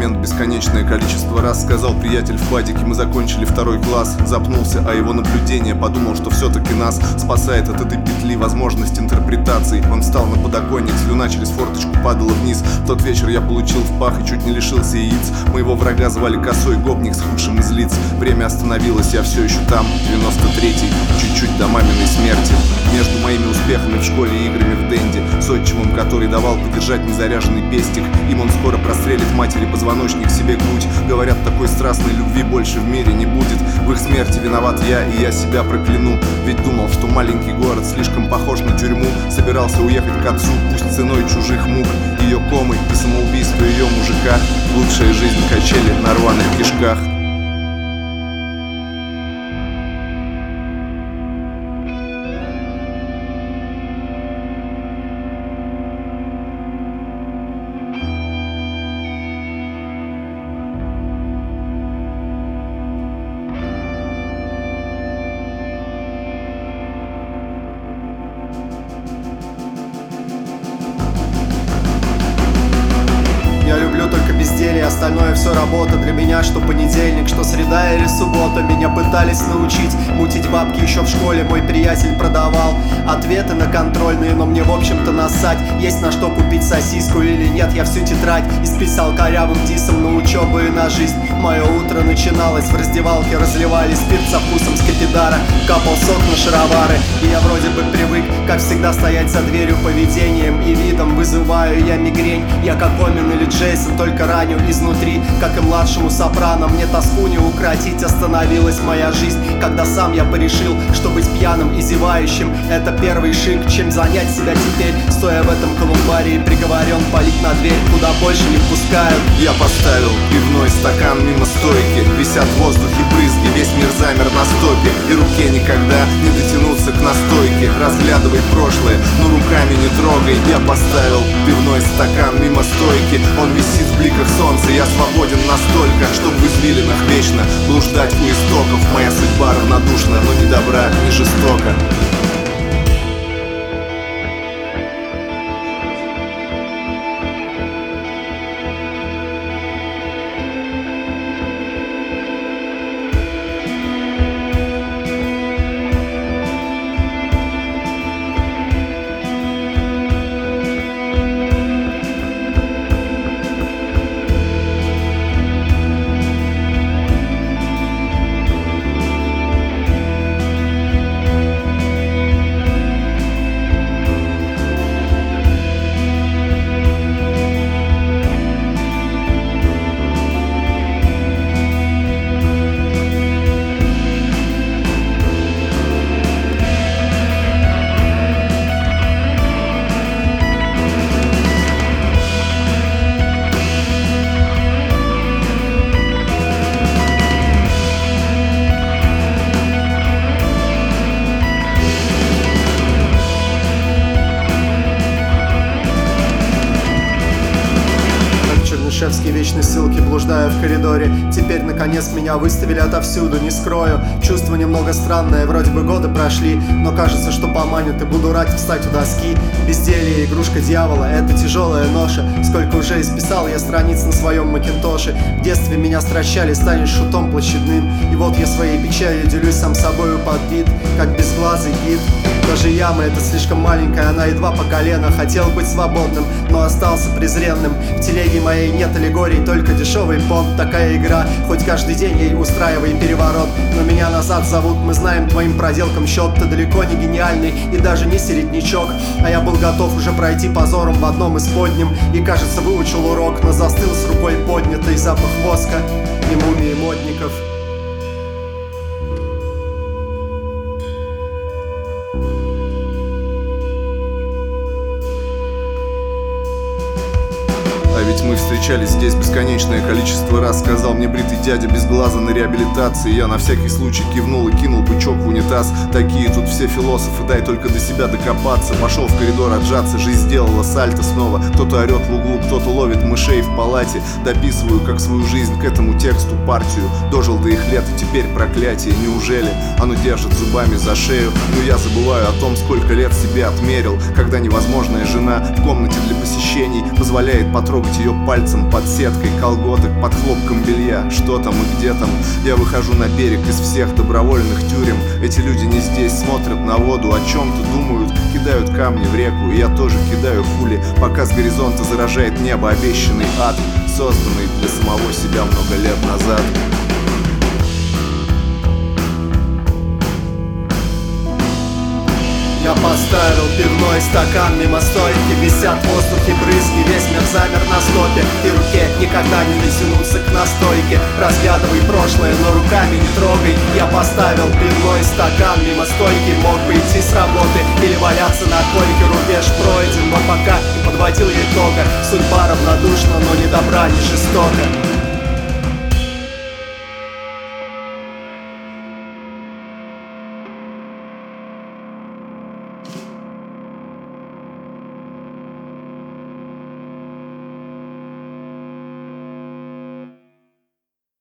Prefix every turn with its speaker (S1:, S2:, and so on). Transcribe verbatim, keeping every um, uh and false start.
S1: момент бесконечное количество раз сказал приятель в падике: мы закончили второй класс. Запнулся о его наблюдение, подумал, что все-таки нас спасает от этой петли возможность интерпретаций. Он встал на подоконник, слюна через форточку падала вниз. В тот вечер я получил в пах и чуть не лишился яиц. Моего врага звали Косой, гопник с худшим из лиц. Время остановилось, я все еще там, девяносто третий, чуть-чуть до маминой смерти. Между моими успехами в школе и играми в Дэнди, с отчимом, который давал подержать незаряженный пестик. Им он скоро прострелит матери позвоночник, себе грудь. Говорят, такой страстной любви больше в мире не будет. В их смерти виноват я, и я себя прокляну. Ведь думал, что маленький город слишком похож на тюрьму. Собирался уехать к отцу, пусть ценой чужих мук. Ее комы и самоубийство ее мужика. Лучшая жизнь качели на рваных кишках.
S2: Я люблю только безделье, остальное все работа. Для меня что понедельник, что среда или суббота. Меня пытались научить мутить бабки еще в школе. Мой приятель продавал ответы на контрольные, но мне в общем-то насать. Есть на что купить сосиску или нет. Я всю тетрадь исписал корявым дисом на учебу и на жизнь. Мое утро начиналось в раздевалке. Разливали спирт со вкусом скипидара, капал сок на шаровары. И я вроде бы привык, как всегда, стоять за дверью. Поведением и видом вызываю я мигрень. Я как Омин или Джейсон, только раню изнутри. Как и младшему сопрано, мне тоску не укротить. Остановилась моя жизнь, когда сам я порешил, что быть пьяным и зевающим — это первый шик. Чем занять себя теперь, стоя в этом колумбарии, приговорен палить на дверь, куда больше не впускают.
S1: Я поставил пивной стакан мимо стойки. Висят в воздухе брызги, весь мир замер на стопе. И руке никогда не дотянуться к настойке. Разглядывай прошлое, но руками не трогай. Я поставил пивной стакан мимо стойки. Он висит в бликах солнца, я свободен настолько, чтоб в извилинах вечно блуждать у истоков. Моя судьба равнодушна, но ни добра, ни жестока.
S2: Чернышевские вечной ссылки, блуждая в коридоре. Теперь, наконец, меня выставили отовсюду, не скрою. Чувство немного странное, вроде бы годы прошли, но кажется, что поманят, и буду рад встать у доски. Безделье, игрушка дьявола, это тяжелая ноша. Сколько уже исписал я страниц на своем макинтоше. В детстве меня стращали, станешь шутом площадным. И вот я своей печалью делюсь сам собою подбит, как безглазый гид. Даже яма эта слишком маленькая, она едва по колено. Хотел быть свободным, но остался презренным. В телеге моей нет аллегорий, только дешевый понт. Такая игра, хоть каждый день ей устраивай переворот. Но меня назад зовут, мы знаем твоим проделкам счет. Ты далеко не гениальный и даже не середнячок. А я был готов уже пройти позором в одном из подним. И, кажется, выучил урок, но застыл с рукой поднятой. Запах воска и мумии модников.
S1: А ведь мы встречались здесь бесконечное количество раз. Сказал мне бритый дядя без глаза на реабилитации. Я на всякий случай кивнул и кинул бычок в унитаз. Такие тут все философы, дай только до себя докопаться. Пошел в коридор отжаться, жизнь сделала сальто снова. Кто-то орет в углу, кто-то ловит мышей в палате. Дописываю как свою жизнь к этому тексту партию. Дожил до их лет и теперь проклятие. Неужели оно держит зубами за шею? Но я забываю о том, сколько лет себе отмерил. Когда невозможная жена в комнате для посещений позволяет потрогать ее ее пальцем под сеткой колготок, под хлопком белья. Что там и где там? Я выхожу на берег из всех добровольных тюрем. Эти люди не здесь, смотрят на воду, о чем-то думают, кидают камни в реку. И я тоже кидаю хули, пока с горизонта заражает небо обещанный ад, созданный для самого себя много лет назад.
S2: Я поставил пивной стакан мимо стойки, висят в воздухе брызги, весь мир замер на стопе, и руке никогда не дотянуться к настойке. Разглядывай прошлое, но руками не трогай. Я поставил пивной стакан мимо стойки, мог бы идти с работы или валяться на койке. Рубеж пройден, но пока не подводил итога. Судьба равнодушна, но ни добра, ни жестока.